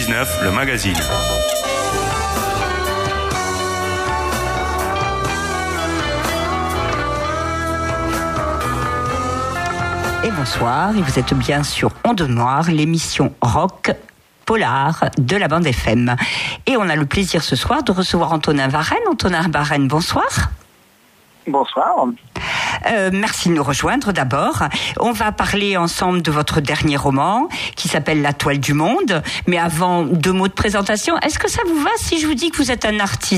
19, le magazine. Et bonsoir, et vous êtes bien sur Onde Noire, l'émission rock polar de la bande FM. Et on a le plaisir ce soir de recevoir Antonin Varenne. Antonin Varenne, bonsoir. Bonsoir. Merci de nous rejoindre d'abord. On va parler ensemble de votre dernier roman qui s'appelle La Toile du Monde. Mais avant, 2 mots de présentation. Est-ce que ça vous va si je vous dis que vous êtes un artisan ?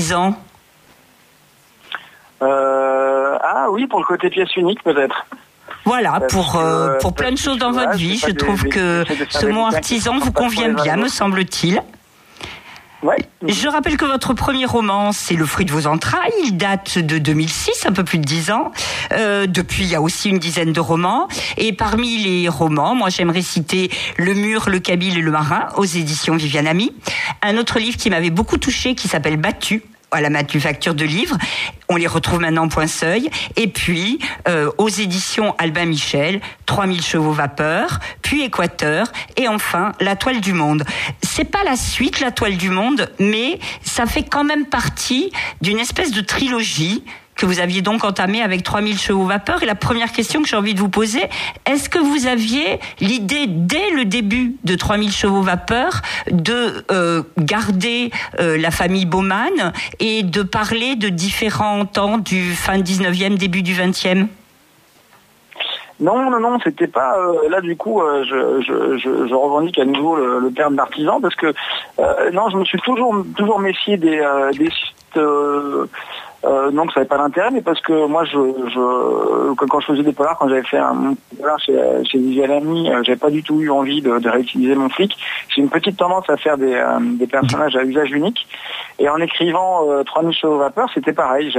Ah oui, pour le côté pièce unique peut-être. Voilà, pour plein de choses dans votre vie. Je trouve que ce mot artisan vous convient bien, me semble-t-il. Ouais. Je rappelle que votre premier roman, c'est Le fruit de vos entrailles. Il date de 2006, un peu plus de 10 ans. Depuis, il y a aussi une dizaine de romans. Et parmi les romans, moi, j'aimerais citer Le mur, le Kabyle et le marin, aux éditions Viviane Ami. Un autre livre qui m'avait beaucoup touchée, qui s'appelle Battu, à la manufacture de livres. On les retrouve maintenant Point Seuil. Et puis, aux éditions Albin Michel, 3000 chevaux vapeur, puis Équateur, et enfin, La Toile du Monde. C'est pas la suite, La Toile du Monde, mais ça fait quand même partie d'une espèce de trilogie que vous aviez donc entamé avec 3000 chevaux vapeur. Et la première question que j'ai envie de vous poser, est-ce que vous aviez l'idée, dès le début de 3000 chevaux vapeur, de garder la famille Baumann et de parler de différents temps du fin 19e, début du 20e ? Non, c'était pas... là, du coup, je revendique à nouveau le terme d'artisan parce que, non, je me suis toujours méfié des sites... non, que ça n'avait pas d'intérêt, mais parce que moi, quand je faisais des polars, quand j'avais fait un polar chez Viviane Ami, j'avais pas du tout eu envie de réutiliser mon flic. J'ai une petite tendance à faire des personnages à usage unique. Et en écrivant 3000 chevaux vapeur, c'était pareil.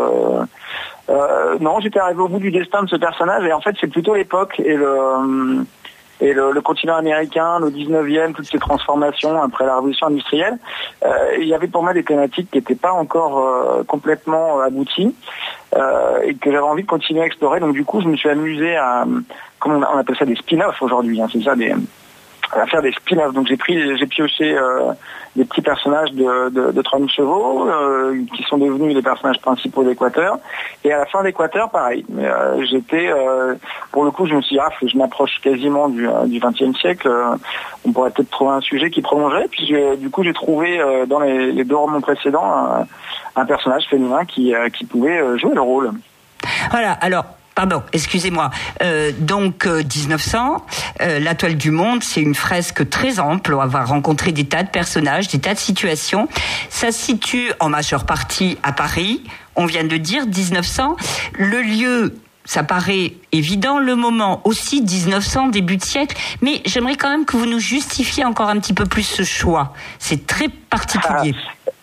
Non, j'étais arrivé au bout du destin de ce personnage, et en fait, c'est plutôt l'époque et le continent américain, le 19e, toutes ces transformations après la révolution industrielle. Il y avait pour moi des thématiques qui n'étaient pas encore complètement abouties et que j'avais envie de continuer à explorer. Donc du coup, je me suis amusé à, comment on appelle ça, des spin-offs aujourd'hui, hein, c'est ça, à faire des spin-offs. Donc j'ai pioché des petits personnages de 3000 chevaux qui sont devenus les personnages principaux d'Équateur. Et à la fin d'Équateur, pareil. Pour le coup, je me suis dit, je m'approche quasiment du XXe siècle. On pourrait peut-être trouver un sujet qui prolongerait. Puis du coup, j'ai trouvé dans les 2 romans précédents un personnage féminin qui pouvait jouer le rôle. Voilà, alors... Pardon, excusez-moi. Donc 1900, La Toile du Monde, c'est une fresque très ample. On va rencontrer des tas de personnages, des tas de situations. Ça se situe en majeure partie à Paris. On vient de dire 1900. Le lieu, ça paraît évident. Le moment aussi 1900, début de siècle. Mais j'aimerais quand même que vous nous justifiez encore un petit peu plus ce choix. C'est très particulier.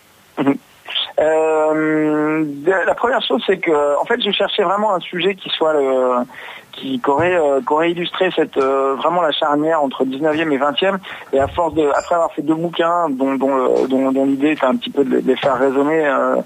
La première chose, c'est que, en fait, je cherchais vraiment un sujet qui aurait illustré vraiment la charnière entre 19e et 20e. Et après avoir fait 2 bouquins dont l'idée était un petit peu de les faire résonner,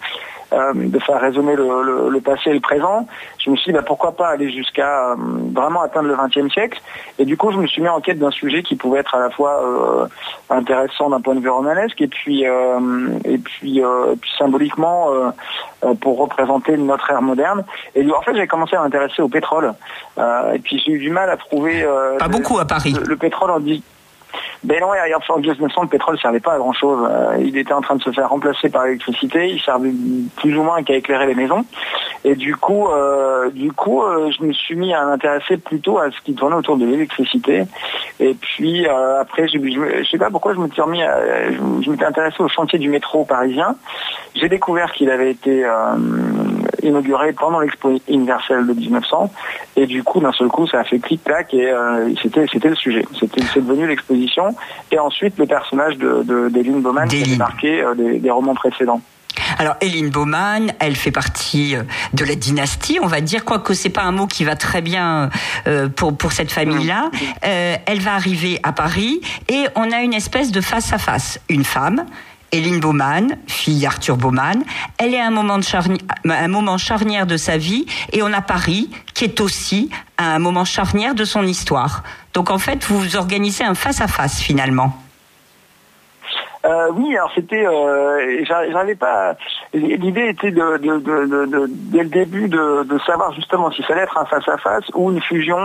le passé et le présent, je me suis dit pourquoi pas aller jusqu'à vraiment atteindre le XXe siècle. Et du coup, je me suis mis en quête d'un sujet qui pouvait être à la fois intéressant d'un point de vue romanesque et puis symboliquement pour représenter notre ère moderne. Et en fait, j'ai commencé à m'intéresser au pétrole. Et puis j'ai eu du mal à trouver... pas beaucoup à Paris. Le pétrole en dit... Ben non, en 1900, le pétrole ne servait pas à grand-chose. Il était en train de se faire remplacer par l'électricité. Il servait plus ou moins qu'à éclairer les maisons. Et du coup, je me suis mis à m'intéresser plutôt à ce qui tournait autour de l'électricité. Et puis après, je sais pas pourquoi je m'étais intéressé au chantier du métro parisien. J'ai découvert qu'il avait été inauguré pendant l'Expo universelle de 1900. Et du coup, d'un seul coup, ça a fait clic-clac et c'était le sujet. C'est devenu l'exposition. Et ensuite, le personnage d'Éline Baumann qui a démarqué des romans précédents. Alors, Éline Baumann, elle fait partie de la dynastie, on va dire, quoique c'est pas un mot qui va très bien pour cette famille-là. Elle va arriver à Paris et on a une espèce de face-à-face. Une femme, Éline Baumann, fille d'Arthur Baumann, elle est à un moment charnière de sa vie, et on a Paris qui est aussi à un moment charnière de son histoire. Donc en fait, vous organisez un face-à-face finalement. Oui, alors c'était, j'arrivais pas. L'idée était dès le début de savoir justement s'il fallait être un face à face ou une fusion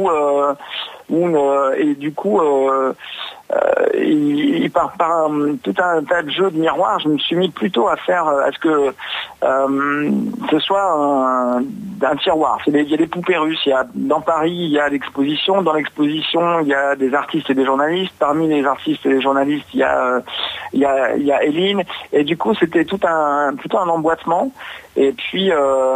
et du coup. Par tout un tas de jeux de miroirs, je me suis mis plutôt à faire à ce que ce soit un tiroir. Il y a des poupées russes. Dans Paris, il y a l'exposition. Dans l'exposition, il y a des artistes et des journalistes. Parmi les artistes et les journalistes, il y a Eline. Et du coup, c'était plutôt un emboîtement. Et puis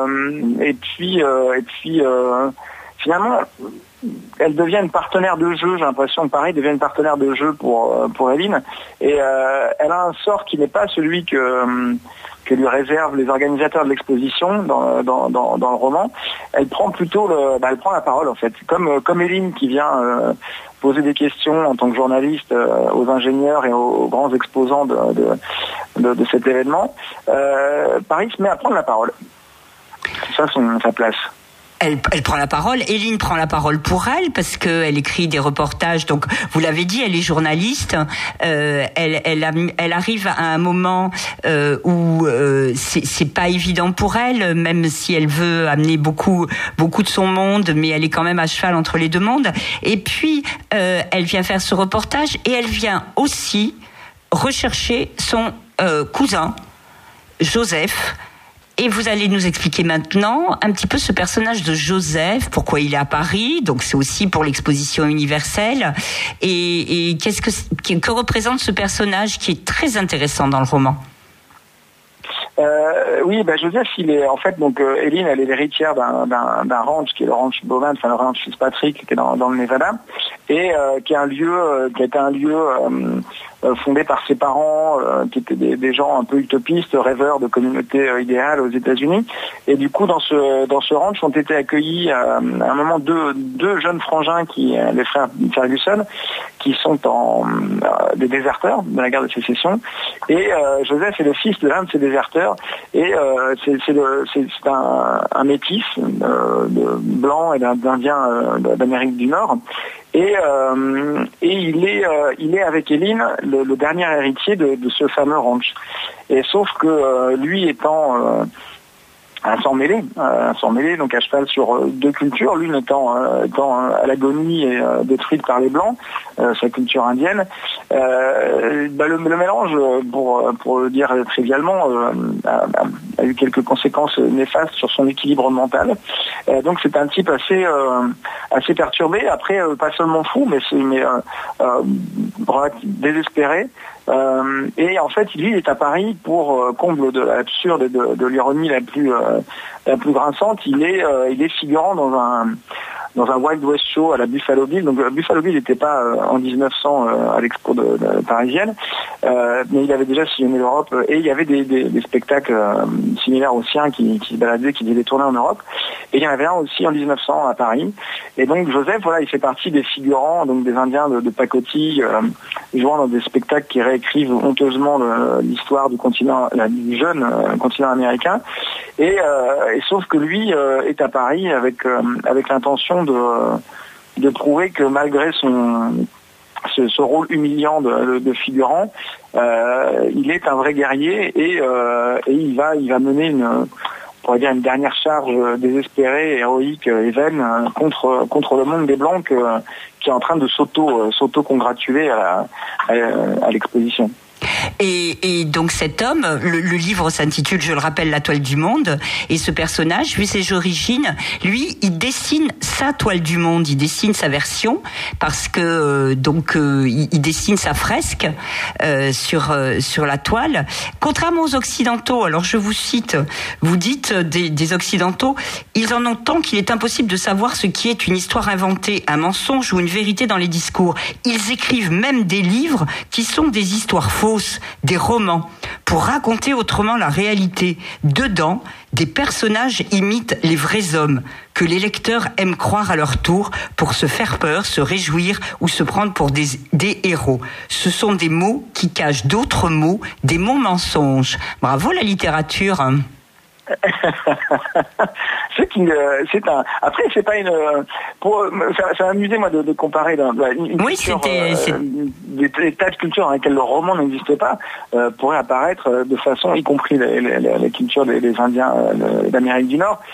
finalement. Elle devient une partenaire de jeu, j'ai l'impression que Paris devient une partenaire de jeu pour Eline. Et elle a un sort qui n'est pas celui que lui réservent les organisateurs de l'exposition dans le roman. Elle prend plutôt elle prend la parole en fait. Comme Eline qui vient poser des questions en tant que journaliste aux ingénieurs et aux grands exposants de cet événement, Paris se met à prendre la parole. C'est ça sa place. Elle prend la parole. Eline prend la parole pour elle parce qu'elle écrit des reportages. Donc, vous l'avez dit, elle est journaliste. Elle arrive à un moment où c'est pas évident pour elle, même si elle veut amener beaucoup de son monde, mais elle est quand même à cheval entre les deux mondes. Et puis, elle vient faire ce reportage et elle vient aussi rechercher son cousin, Joseph. Et vous allez nous expliquer maintenant un petit peu ce personnage de Joseph, pourquoi il est à Paris, donc c'est aussi pour l'exposition universelle, et que représente ce personnage qui est très intéressant dans le roman. Oui, Joseph, il est en fait donc Eline, elle est l'héritière d'un ranch qui est le ranch Bowman, enfin le ranch Fitzpatrick qui est dans le Nevada, et qui a été un lieu fondé par ses parents, qui étaient des gens un peu utopistes, rêveurs de communautés idéales aux États-Unis. Et du coup, dans ce ranch ont été accueillis à un moment deux jeunes frangins les frères Ferguson, qui sont des déserteurs de la guerre de sécession. Et Joseph est le fils de l'un de ces déserteurs. Et c'est un métis de blanc et d'Indien d'Amérique du Nord. Et il est avec Eline le dernier héritier de ce fameux ranch. Et sauf que lui étant un sang mêlé, donc à cheval sur deux cultures, l'une étant à l'agonie et détruite par les Blancs, sa culture indienne. Le mélange, pour le dire trivialement, a eu quelques conséquences néfastes sur son équilibre mental. Donc c'est un type assez perturbé, après pas seulement fou, mais désespéré. Et en fait, lui, il est à Paris pour comble de l'absurde et de l'ironie la plus grinçante. Il est figurant dans un Wild West Show à la Buffalo Bill. Donc Buffalo Bill n'était pas en 1900 à l'expo parisienne, mais il avait déjà sillonné l'Europe et il y avait des spectacles similaires aux siens qui se baladaient, qui faisaient des tournées en Europe. Et il y en avait un aussi en 1900 à Paris. Et donc Joseph, il fait partie des figurants, donc des Indiens de pacotille, jouant dans des spectacles qui réécrivent honteusement l'histoire du jeune continent américain. Et sauf que lui est à Paris avec l'intention de prouver que malgré ce rôle humiliant de figurant, il est un vrai guerrier et il va mener une dernière charge désespérée, héroïque et vaine contre le monde des Blancs qui est en train de s'auto-congratuler à l'exposition. Et donc cet homme, le livre s'intitule, je le rappelle, La toile du monde, et ce personnage, vu ses origines, lui, il dessine sa toile du monde, il dessine sa version, parce que il dessine sa fresque sur la toile. Contrairement aux Occidentaux, alors je vous cite, vous dites des Occidentaux, ils en ont tant qu'il est impossible de savoir ce qui est une histoire inventée, un mensonge ou une vérité dans les discours. Ils écrivent même des livres qui sont des histoires fausses, des romans, pour raconter autrement la réalité. Dedans, des personnages imitent les vrais hommes, que les lecteurs aiment croire à leur tour pour se faire peur, se réjouir ou se prendre pour des héros. Ce sont des mots qui cachent d'autres mots, des mots mensonges. Bravo la littérature. Après, c'est pas une. Ça m'a amusé moi de comparer une culture, des tas de cultures dans lesquelles le roman n'existe pas pourrait apparaître de façon, y compris la culture des Indiens d'Amérique du Nord.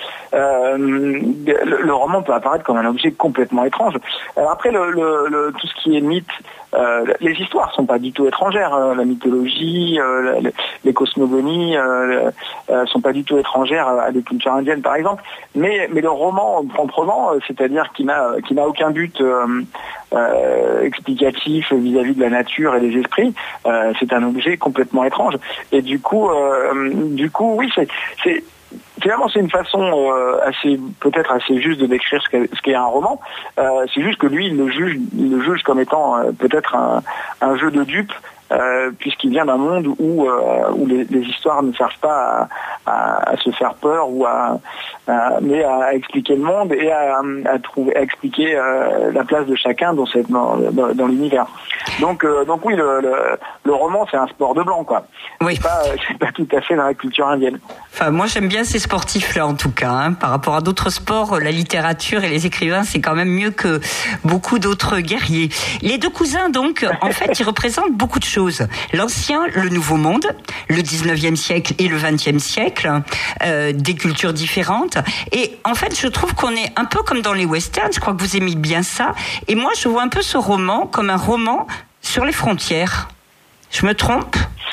Le roman peut apparaître comme un objet complètement étrange. Alors après, tout ce qui est mythe. Les histoires sont pas du tout étrangères. La mythologie, les cosmogonies sont pas du tout étrangères à des cultures indiennes, par exemple. Mais le roman proprement, c'est-à-dire qui n'a aucun but explicatif vis-à-vis de la nature et des esprits, c'est un objet complètement étrange. Et du coup, oui, c'est finalement, c'est une façon peut-être assez juste de décrire ce qu'est un roman. C'est juste que lui, il le juge comme étant peut-être un jeu de dupes, puisqu'il vient d'un monde où les histoires ne servent pas à se faire peur mais à expliquer le monde et à expliquer la place de chacun dans l'univers. Donc oui, le roman, c'est un sport de blanc, quoi. Oui. C'est pas tout à fait dans la culture indienne. Enfin, moi, j'aime bien ces sportifs-là, en tout cas. Hein. Par rapport à d'autres sports, la littérature et les écrivains, c'est quand même mieux que beaucoup d'autres guerriers. Les deux cousins, donc, en fait, ils représentent beaucoup de choses. L'ancien, le nouveau monde, le 19e siècle et le 20e siècle, des cultures différentes. Et en fait, je trouve qu'on est un peu comme dans les westerns. Je crois que vous aimez bien ça. Et moi, je vois un peu ce roman comme un roman sur les frontières. Je me trompe ?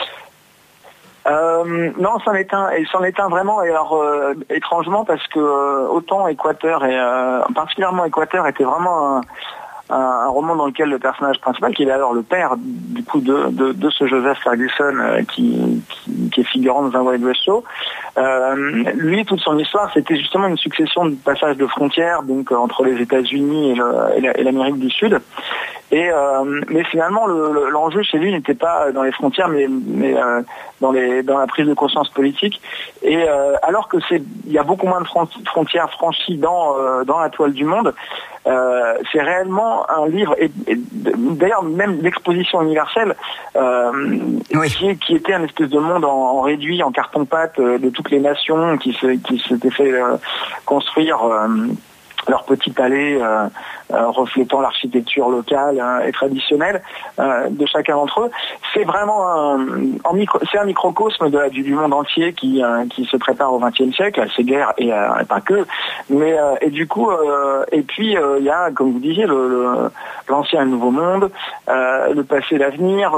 Non, c'en est un vraiment. Et alors étrangement, parce que autant Équateur et particulièrement Équateur était vraiment un roman dans lequel le personnage principal, qui est alors le père du coup de ce Joseph Ferguson qui est figurant dans un Wild West Show, lui, toute son histoire, c'était justement une succession de passages de frontières, donc entre les États-Unis et l'Amérique du Sud. Mais finalement, l'enjeu chez lui n'était pas dans les frontières, mais dans la prise de conscience politique. Et alors que il y a beaucoup moins de frontières franchies dans la toile du monde, c'est réellement un livre. Et d'ailleurs, même l'exposition universelle, qui était un espèce de monde en réduit, en carton-pâte de toutes les nations qui s'étaient fait construire leur petit palais reflétant l'architecture locale et traditionnelle de chacun d'entre eux. C'est vraiment c'est un microcosme du monde entier qui se prépare au XXe siècle, à ces guerres et pas que. Mais et du coup, et puis il y a, comme vous disiez, l'ancien et le nouveau monde, le passé et l'avenir,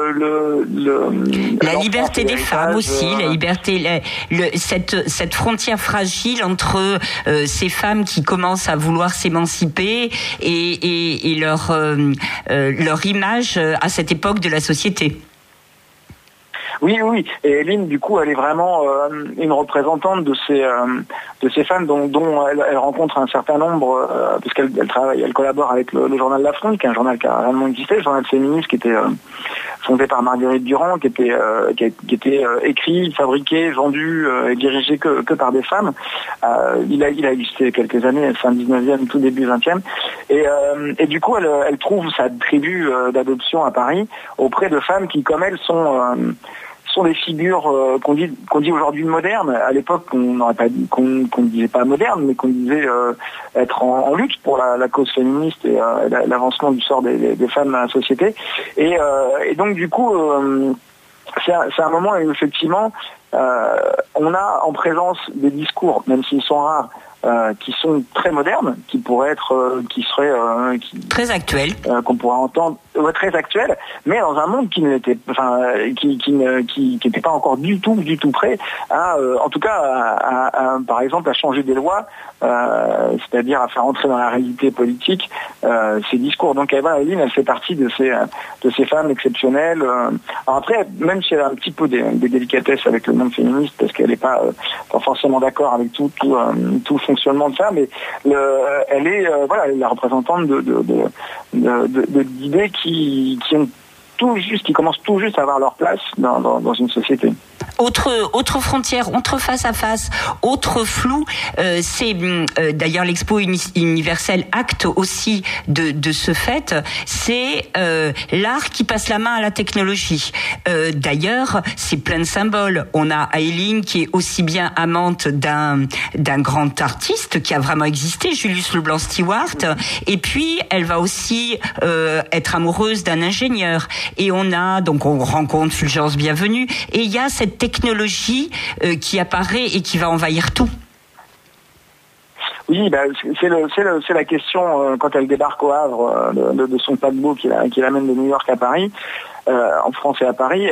la liberté des femmes aussi, la liberté, cette frontière fragile entre ces femmes qui commencent à vouloir s'émanciper et leur image à cette époque de la société. Oui. Et Hélène, du coup, elle est vraiment une représentante de ces femmes dont elle rencontre un certain nombre, puisqu'elle elle collabore avec le journal La Fronde, qui est un journal qui a réellement existé, le journal féministe qui était fondé par Marguerite Durand, qui était écrit, fabriqué, vendu et dirigé que par des femmes. Il a existé quelques années, fin 19e, tout début 20e. Et du coup, elle trouve sa tribu d'adoption à Paris auprès de femmes qui, comme elle, sont des figures qu'on dit aujourd'hui modernes. À l'époque, on n'aurait pas dit qu'on ne disait pas moderne, mais qu'on disait être en lutte pour la cause féministe et l'avancement du sort des femmes dans la société. Et donc du coup, c'est un moment où effectivement on a en présence des discours, même s'ils sont rares, qui sont très modernes, qui pourraient être, très actuels, qu'on pourrait entendre, très actuels, mais dans un monde qui n'était pas encore du tout prêt à, en tout cas, par exemple, à changer des lois, c'est-à-dire à faire entrer dans la réalité politique ces discours. Donc Eva Hélène, elle fait partie de ces femmes exceptionnelles. Alors après, même si elle a un petit peu des délicatesses avec le monde féministe, parce qu'elle n'est pas forcément d'accord avec tout le fonctionnement de ça, mais elle est la représentante d'idées qui commencent tout juste à avoir leur place dans une société. Autre frontière, autre face à face, autre flou. C'est d'ailleurs l'Expo universelle acte aussi de ce fait. C'est l'art qui passe la main à la technologie. D'ailleurs, c'est plein de symboles. On a Aileen qui est aussi bien amante d'un grand artiste qui a vraiment existé, Julius Leblanc-Stewart, et puis elle va aussi être amoureuse d'un ingénieur. Et on rencontre Fulgence Bienvenue, et il y a cette technologie qui apparaît et qui va envahir tout. Oui, c'est la question quand elle débarque au Havre de son paquebot qui l'amène de New York à Paris, en France et à Paris.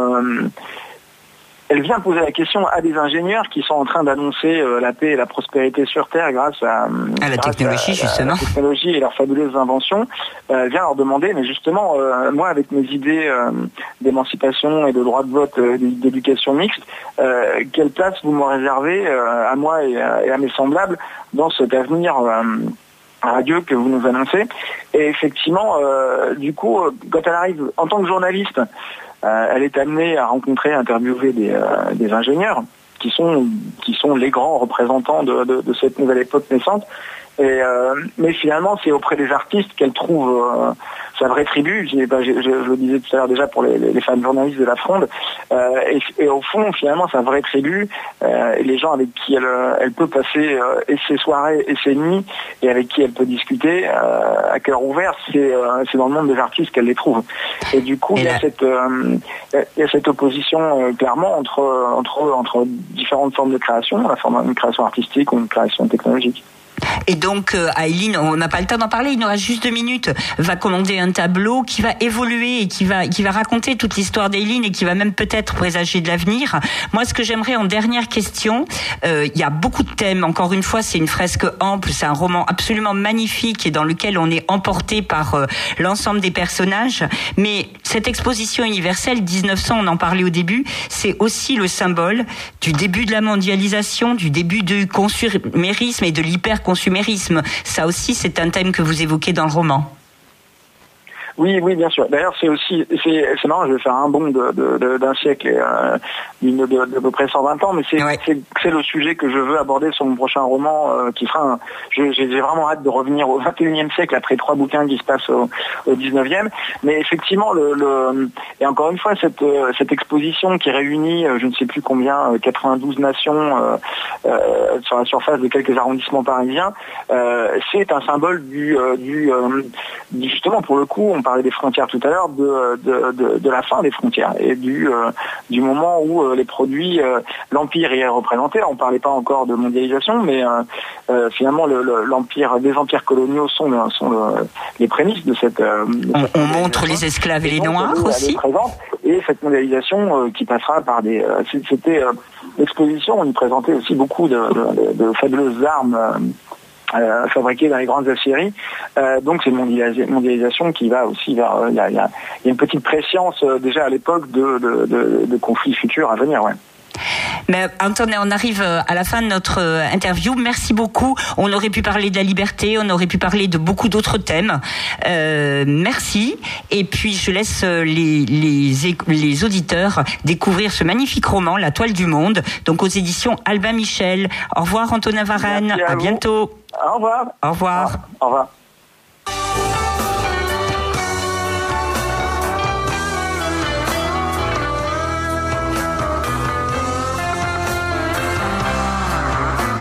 Elle vient poser la question à des ingénieurs qui sont en train d'annoncer la paix et la prospérité sur Terre grâce à la technologie, justement. La technologie et leurs fabuleuses inventions. Elle vient leur demander, mais justement, moi, avec mes idées d'émancipation et de droit de vote, d'éducation mixte, quelle place vous me réservez à moi et à mes semblables dans cet avenir radieux que vous nous annoncez? Et effectivement, du coup, quand elle arrive en tant que journaliste, elle est amenée à rencontrer, à interviewer des ingénieurs qui sont les grands représentants de cette nouvelle époque naissante. Mais finalement, c'est auprès des artistes qu'elle trouve sa vraie tribu. Je le disais tout à l'heure déjà pour les femmes journalistes de la Fronde. Et au fond, finalement, sa vraie tribu, et les gens avec qui elle peut passer et ses soirées et ses nuits, et avec qui elle peut discuter à cœur ouvert, c'est dans le monde des artistes qu'elle les trouve. Et du coup, il y a cette opposition clairement entre différentes formes de création, la forme d'une création artistique ou une création technologique. Et donc, Aileen, on n'a pas le temps d'en parler, il nous reste juste 2 minutes, va commander un tableau qui va évoluer et qui va raconter toute l'histoire d'Aileen et qui va même peut-être présager de l'avenir. Moi, ce que j'aimerais en dernière question, il y a beaucoup de thèmes. Encore une fois, c'est une fresque ample, c'est un roman absolument magnifique et dans lequel on est emporté par l'ensemble des personnages. Mais cette exposition universelle 1900, on en parlait au début, c'est aussi le symbole du début de la mondialisation, du début du consumérisme et de l'hyperconsumérisme. Ça aussi, c'est un thème que vous évoquez dans le roman. Oui, bien sûr. D'ailleurs, c'est marrant, je vais faire un bond d'un siècle et de peu près 120 ans, mais c'est le sujet que je veux aborder sur mon prochain roman qui sera j'ai vraiment hâte de revenir au 21e siècle après 3 bouquins qui se passent au 19e. Mais effectivement, et encore une fois, cette exposition qui réunit, je ne sais plus combien, 92 nations sur la surface de quelques arrondissements parisiens, c'est un symbole du justement, pour le coup, on parlait des frontières tout à l'heure, de la fin des frontières et du moment où les produits, l'empire y est représenté. On ne parlait pas encore de mondialisation, mais finalement les empires coloniaux sont les prémices de cette. On montre les esclaves et les noirs aussi. Et cette mondialisation qui passera par c'était l'exposition. On y présentait aussi beaucoup de fabuleuses armes. Fabriqués dans les grandes aciéries. Donc c'est une mondialisation qui va aussi vers... Il y a une petite prescience déjà à l'époque de conflits futurs à venir. Ouais. Mais attendez, on arrive à la fin de notre interview. Merci beaucoup. On aurait pu parler de la liberté, on aurait pu parler de beaucoup d'autres thèmes. Merci. Et puis je laisse les auditeurs découvrir ce magnifique roman, La Toile du Monde, donc aux éditions Albin Michel. Au revoir Antonin Varenne. À bientôt. Au revoir. Au revoir. Au revoir.